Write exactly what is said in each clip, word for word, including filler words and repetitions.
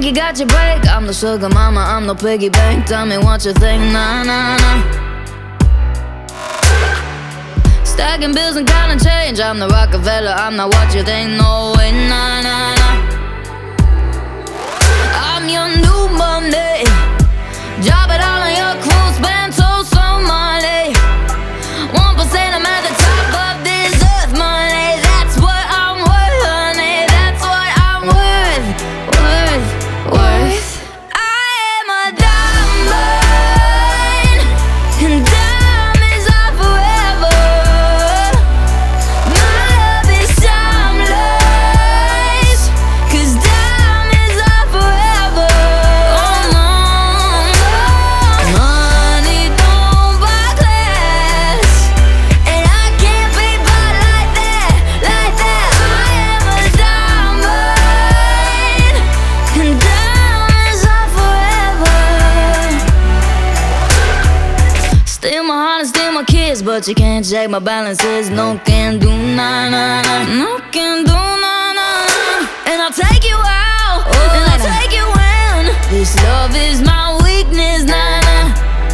think you got your break? I'm the sugar mama, I'm the piggy bank. Tell me what you think, nah, nah, nah. Stacking bills and counting change. I'm the Rockefeller, I'm not what you think. No way, nah, nah, nah. I'm your new money. Drop it all on your crew, spend so, so money. One percent, I'm at the top of this earth, money. That's what I'm worth, honey. That's what I'm worth, worth, worth. I am a diamond, and diamonds are forever. My love is timeless, 'cause diamonds are forever. Oh no, money don't buy class, and I can't be bought like that, like that. I am a diamond, and diamonds are forever. Steal my heart and steal my kids, but you can't check my balances. No can do, nah, nah, nah. No can do, nah, nah, nah. And I'll take you out, and I'll take you in. This love is my weakness, nah, nah.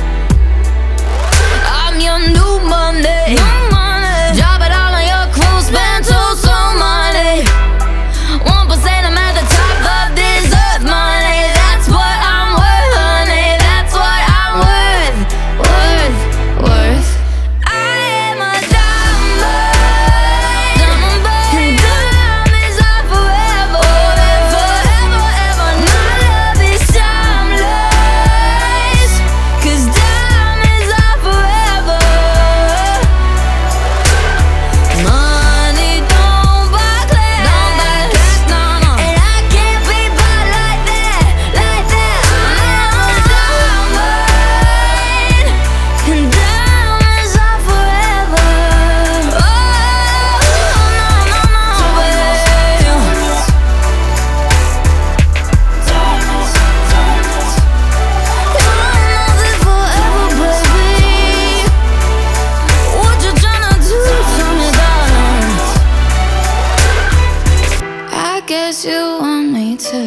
I'm your new money. Drop it all on your crew, spend so, so money. One percent, I'm at the top of this earth, money. That's what I'm worth, honey. That's what I'm worth, worth, worth. I am a diamond, and diamonds are forever, forever, ever. My love is timeless, 'cause diamonds are forever. Money don't buy class, and I can't be bought like that, like that. I am a diamond, and diamonds are forever. Oh, no, no, no, babe. Diamonds are forever, baby. What you tryna do to me, darling? I guess you want me to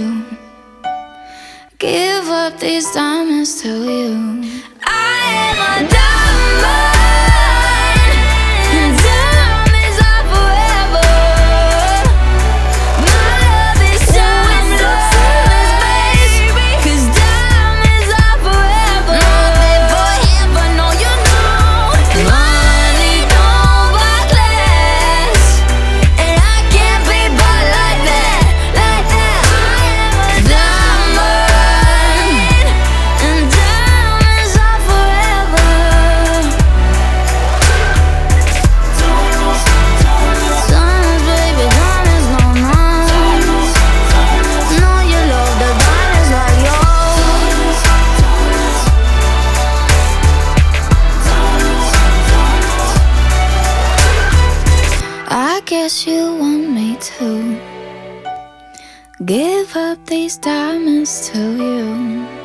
give up these diamonds to you. I am a diamond, and diamonds are forever. My love is timeless, baby, 'cause diamonds are forever. No, they forever, no, you know. Money don't buy class, and I can't be bought like that, like that. I am a diamond, and diamonds are forever. Diamonds, baby, diamonds, no, no. No, you love the diamonds like yours. I guess you want me to give up these diamonds to you.